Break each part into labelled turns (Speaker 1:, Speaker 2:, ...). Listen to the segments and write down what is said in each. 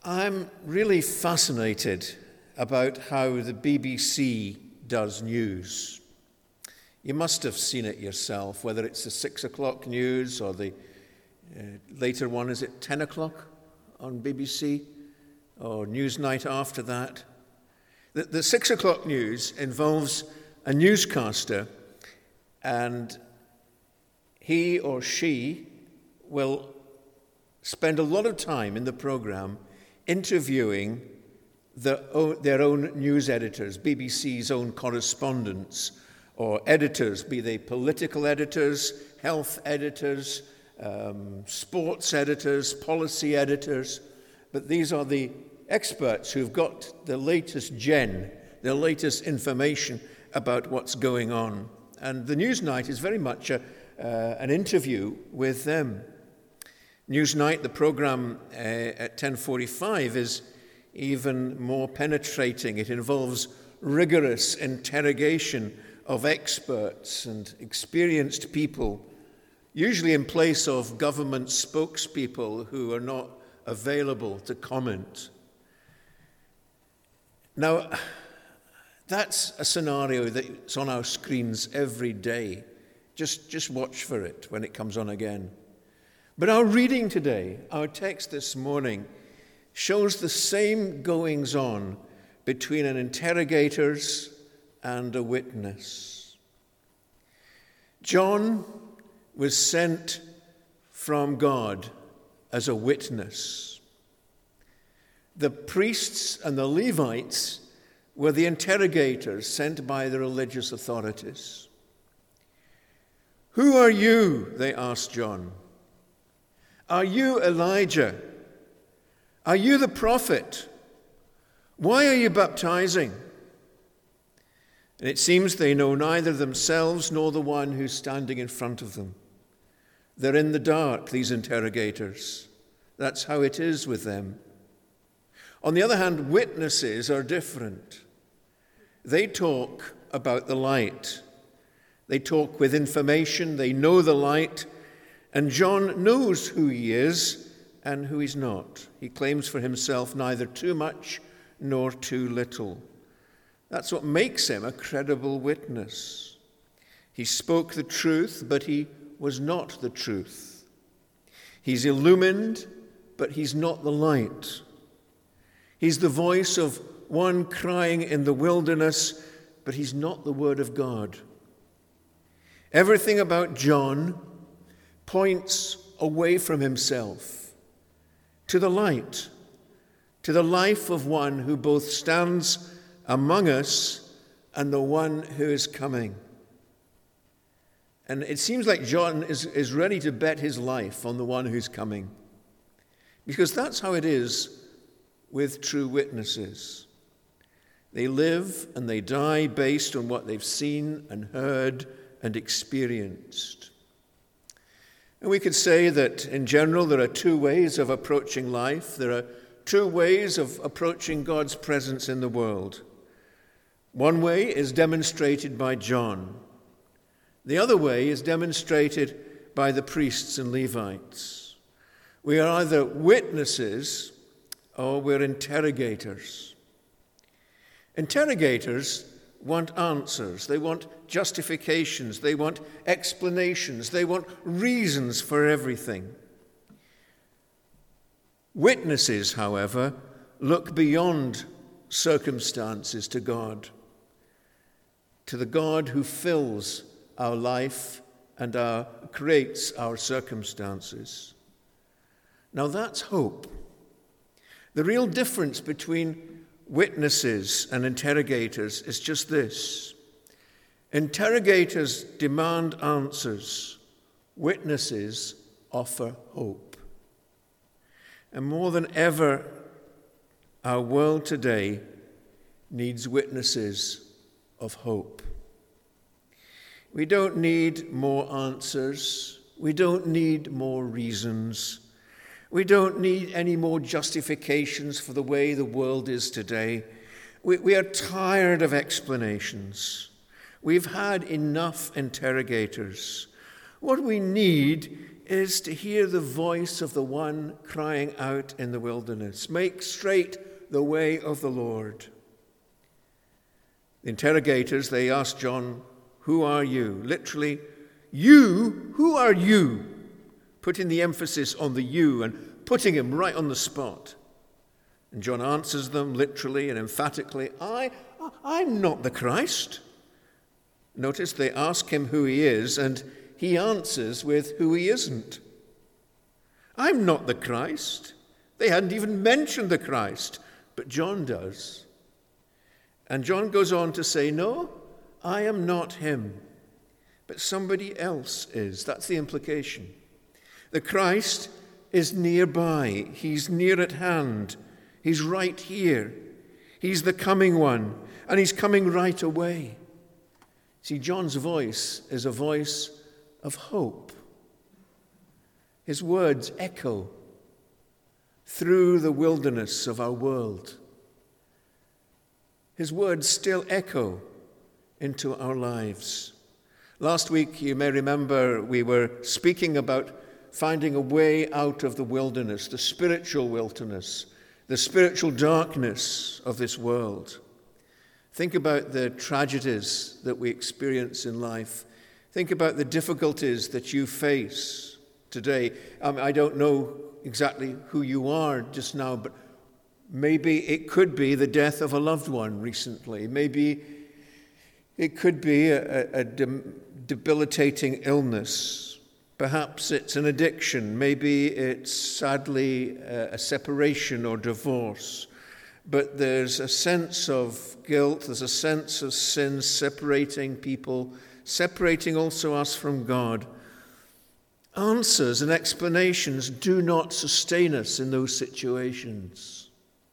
Speaker 1: I'm really fascinated about how the BBC does news. You must have seen it yourself, whether it's the 6 o'clock news or the later one, is it 10 o'clock on BBC, or Newsnight after that? The 6 o'clock news involves a newscaster, and he or she will spend a lot of time in the program interviewing their own news editors, BBC's own correspondents, or editors, be they political editors, health editors, sports editors, policy editors. But these are the experts who've got the latest the latest information about what's going on. And the Newsnight is very much an interview with them. Newsnight, the program at 10:45, is even more penetrating. It involves rigorous interrogation of experts and experienced people, usually in place of government spokespeople who are not available to comment. Now, that's a scenario that's on our screens every day. Just watch for it when it comes on again. But our reading today, our text this morning, shows the same goings-on between an interrogators and a witness. John was sent from God as a witness. The priests and the Levites were the interrogators sent by the religious authorities. "Who are you?" they asked John. "Are you Elijah? Are you the prophet? Why are you baptizing?" And it seems they know neither themselves nor the one who's standing in front of them. They're in the dark, these interrogators. That's how it is with them. On the other hand, witnesses are different. They talk about the light. They talk with information. They know the light. And John knows who he is and who he's not. He claims for himself neither too much nor too little. That's what makes him a credible witness. He spoke the truth, but he was not the truth. He's illumined, but he's not the light. He's the voice of one crying in the wilderness, but he's not the word of God. Everything about John points away from himself to the light, to the life of one who both stands among us and the one who is coming. And it seems like John is ready to bet his life on the one who's coming, because that's how it is with true witnesses. They live and they die based on what they've seen and heard and experienced. And we could say that in general there are two ways of approaching life. There are two ways of approaching God's presence in the world. One way is demonstrated by John. The other way is demonstrated by the priests and Levites. We are either witnesses or we're interrogators. Interrogators want answers. They want justifications. They want explanations. They want reasons for everything. Witnesses, however, look beyond circumstances to God, to the God who fills our life and creates our circumstances. Now that's hope. The real difference between witnesses and interrogators is just this. Interrogators demand answers. Witnesses offer hope. And more than ever, our world today needs witnesses of hope. We don't need more answers. We don't need more reasons. We don't need any more justifications for the way the world is today. We are tired of explanations. We've had enough interrogators. What we need is to hear the voice of the one crying out in the wilderness, "Make straight the way of the Lord." The interrogators, they asked John, "Who are you?" Literally, "You? Who are you?" Putting the emphasis on the "you" and putting him right on the spot. And John answers them literally and emphatically, I'm not the Christ. Notice they ask him who he is, and he answers with who he isn't. I'm not the Christ. They hadn't even mentioned the Christ, but John does. And John goes on to say, no, I am not him, but somebody else is. That's the implication. The Christ is nearby. He's near at hand. He's right here. He's the coming one, and he's coming right away. See, John's voice is a voice of hope. His words echo through the wilderness of our world. His words still echo into our lives. Last week, you may remember, we were speaking about finding a way out of the wilderness, the spiritual wilderness, the spiritual darkness of this world. Think about the tragedies that we experience in life. Think about the difficulties that you face today. I don't know exactly who you are just now, but maybe it could be the death of a loved one recently. Maybe it could be a debilitating illness. Perhaps it's an addiction. Maybe it's sadly a separation or divorce. But there's a sense of guilt, there's a sense of sin separating people, separating also us from God. Answers and explanations do not sustain us in those situations.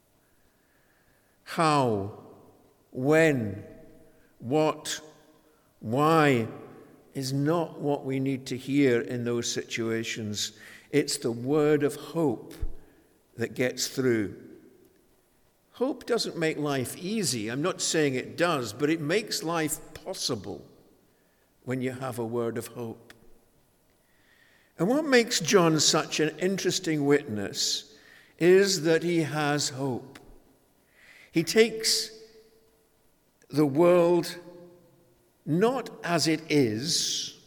Speaker 1: How, when, what, why is not what we need to hear in those situations. It's the word of hope that gets through. Hope doesn't make life easy. I'm not saying it does, but it makes life possible when you have a word of hope. And what makes John such an interesting witness is that he has hope. He takes the world not as it is,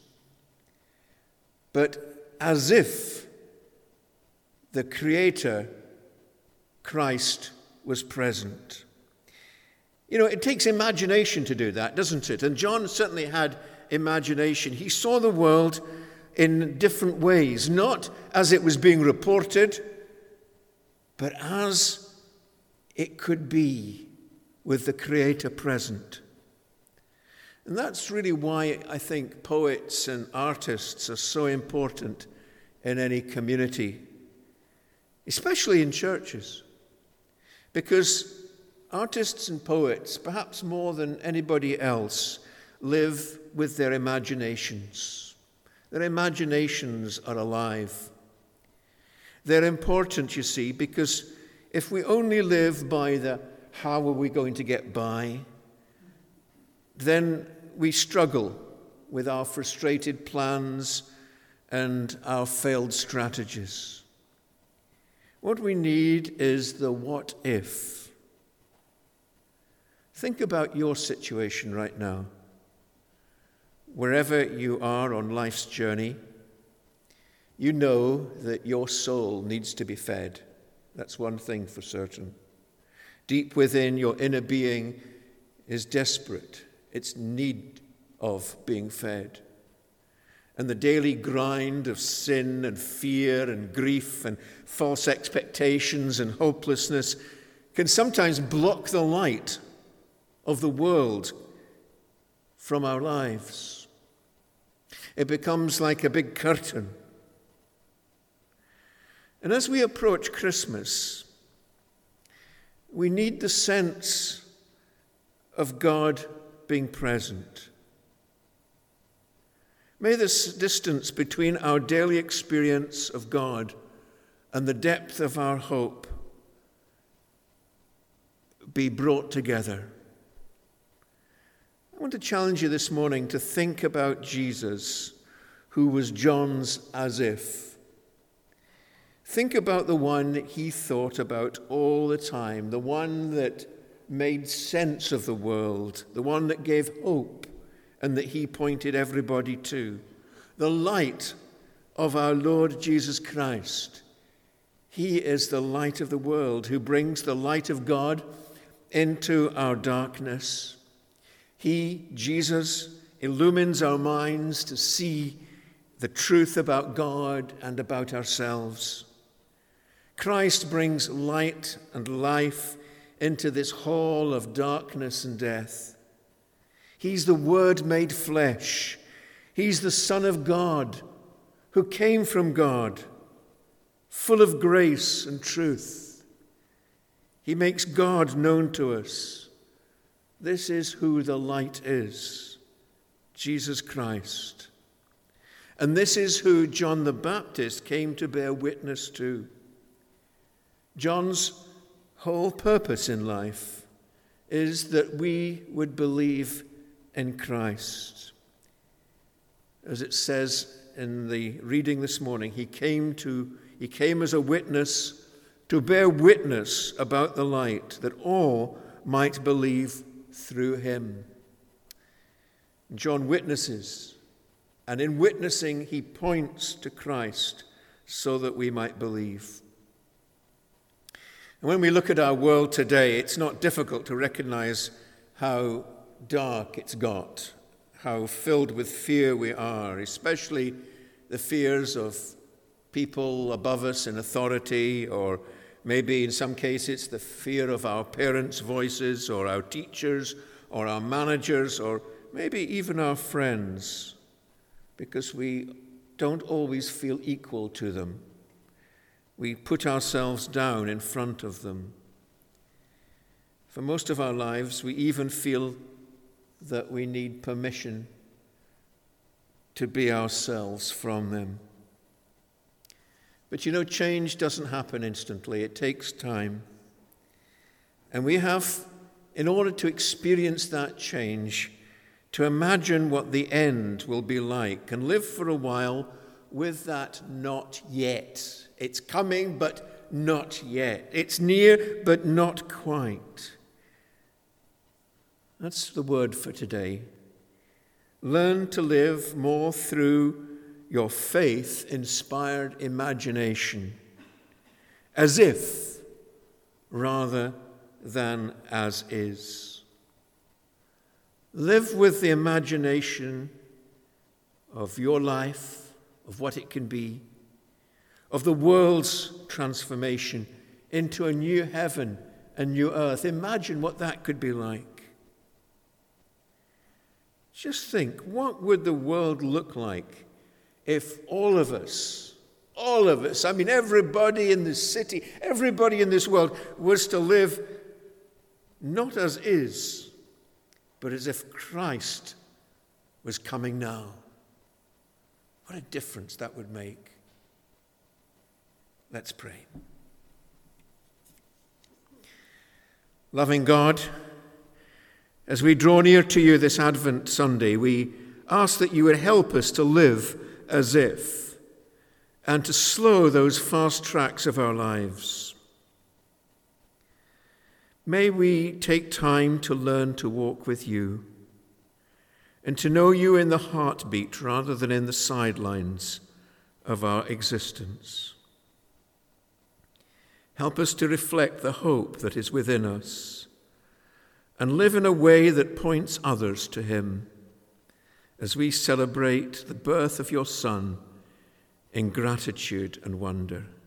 Speaker 1: but as if the Creator, Christ, was present. You know, it takes imagination to do that, doesn't it? And John certainly had imagination. He saw the world in different ways, not as it was being reported, but as it could be with the Creator present. And that's really why I think poets and artists are so important in any community, especially in churches. Because artists and poets, perhaps more than anybody else, live with their imaginations. Their imaginations are alive. They're important, you see, because if we only live by the how are we going to get by, then we struggle with our frustrated plans and our failed strategies. What we need is the what if. Think about your situation right now. Wherever you are on life's journey, you know that your soul needs to be fed. That's one thing for certain. Deep within, your inner being is desperate. It's need of being fed. And the daily grind of sin and fear and grief and false expectations and hopelessness can sometimes block the light of the world from our lives. It becomes like a big curtain. And as we approach Christmas, we need the sense of God being present. May this distance between our daily experience of God and the depth of our hope be brought together. I want to challenge you this morning to think about Jesus, who was John's as if. Think about the one he thought about all the time, the one that made sense of the world, the one that gave hope and that he pointed everybody to, the light of our Lord Jesus Christ. He is the light of the world who brings the light of God into our darkness. He, Jesus, illumines our minds to see the truth about God and about ourselves. Christ brings light and life into this hall of darkness and death. He's the Word made flesh. He's the Son of God who came from God, full of grace and truth. He makes God known to us. This is who the light is, Jesus Christ. And this is who John the Baptist came to bear witness to. John's whole purpose in life is that we would believe in Christ. As it says in the reading this morning, he came as a witness to bear witness about the light, that all might believe through him. John witnesses, and in witnessing he points to Christ so that we might believe. And when we look at our world today, it's not difficult to recognize how dark it's got, how filled with fear we are, especially the fears of people above us in authority, or maybe in some cases the fear of our parents' voices, or our teachers, or our managers, or maybe even our friends, because we don't always feel equal to them. We put ourselves down in front of them. For most of our lives, we even feel that we need permission to be ourselves from them. But change doesn't happen instantly. It takes time. And we have, in order to experience that change, to imagine what the end will be like and live for a while with that not yet. It's coming, but not yet. It's near, but not quite. That's the word for today. Learn to live more through your faith-inspired imagination, as if rather than as is. Live with the imagination of your life, of what it can be, of the world's transformation into a new heaven and new earth. Imagine what that could be like. Just think, what would the world look like if all of us, everybody in this city, everybody in this world was to live not as is, but as if Christ was coming now? What a difference that would make. Let's pray. Loving God, as we draw near to you this Advent Sunday, we ask that you would help us to live as if, and to slow those fast tracks of our lives. May we take time to learn to walk with you and to know you in the heartbeat rather than in the sidelines of our existence. Help us to reflect the hope that is within us and live in a way that points others to him as we celebrate the birth of your Son in gratitude and wonder.